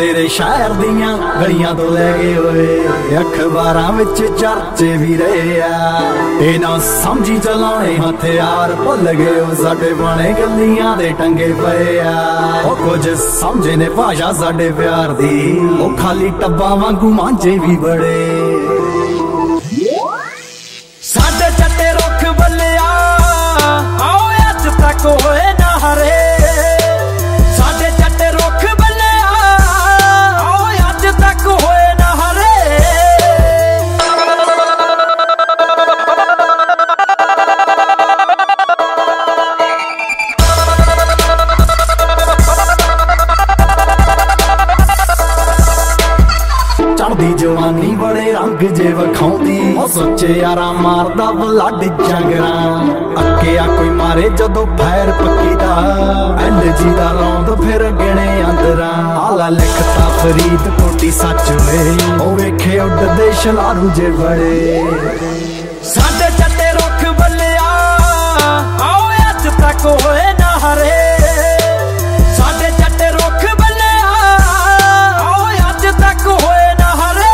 तेरे शहर दियां गलियां तो लै गए होए, अखबारां विच चर्चे भी रहे आ। ना समझी चलाने हथियार भुल गए हो, साडे बने गलियां दे टंगे पे आ। कुछ समझे ने भाषा साडे प्यार दी, ओ खाली टब्बा वांगू मांझे भी बड़े। साडे चट्टे रुख बल्लिया आओ अज तक होए ना हरे, साडे चट्टे रुख बल्लिया आओ अज तक होए ना हरे। चढ़दी जवानी बड़े रंग जे वखाउंदी, ओ सोचे यारा मारदा ब्लड जंगरा। अक्किया कोई मारे जदों फैर पक्की दा, LG दा रौंद फिर गिणे अंदरा। आला लिखता फरीद कोटी सच वे, ओ वेखे उडदे शलारू जे बड़े। साडे चट्टे रुख बल्लिया आओ अज तक होए ना हरे, साडे चट्टे रुख बल्लिया आओ अज तक होए ना हरे।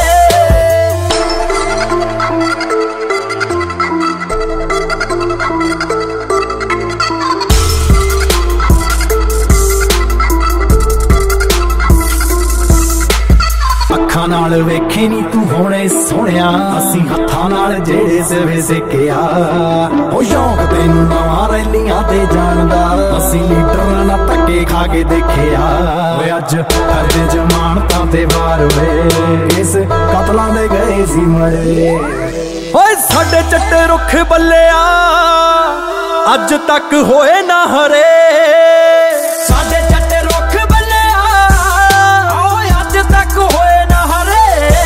ਅੱਖਾਂ ਨਾਲ ਵੇਖੇ ਨੀ ਤੂੰ ਹੋਣੇ ਸੋਹਣਿਆ, ਅਸੀਂ ਹੱਥਾਂ ਨਾਲ ਜਿਹੜੇ ਸਿਵੇ ਸਿੱਕਿਆ। ਉਹ ਸ਼ੌਂਕ ਤੈਨੂੰ ਨਵਾਂ ਰੈਲੀਆਂ ਤੇ ਜਾਣ ਦਾ, ਅਸੀਂ ਲੀਡਰਾਂ ਨਾਲ ਧੱਕੇ ਖਾ ਕੇ ਦੇਖਿਆ। ਓਏ ਅੱਜ ਕਰਦੇ ਜ਼ਮਾਨਤਾਂ ਤੇ ਵਾਰ ਵੇ, ਇਸ ਕਤਲਾਂ ਦੇ ਗਏ ਸੀ ਮਰੇ। ਓਏ ਸਾਡੇ ਚੱਟੇ ਰੁੱਖ ਬੱਲਿਆ ਅੱਜ ਤੱਕ ਹੋਏ ਨਾ ਹਰੇ, ਸਾਡੇ ਚੱਟੇ ਰੁੱਖ ਬੱਲਿਆ ਓਏ ਅੱਜ ਤੱਕ ਹੋਏ ਨਾ ਹਰੇ।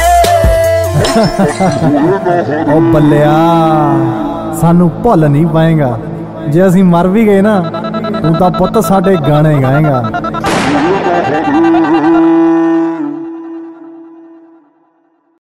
ਓ ਬੱਲਿਆ ਸਾਨੂੰ ਭੁੱਲ ਨਹੀਂ ਪਾਏਗਾ, ਜੇ ਅਸੀਂ ਮਰ ਵੀ ਗਏ ਨਾ ਤੂੰ ਤਾਂ ਪੁੱਤ ਸਾਡੇ ਗਾਣੇ ਗਾਏਗਾ।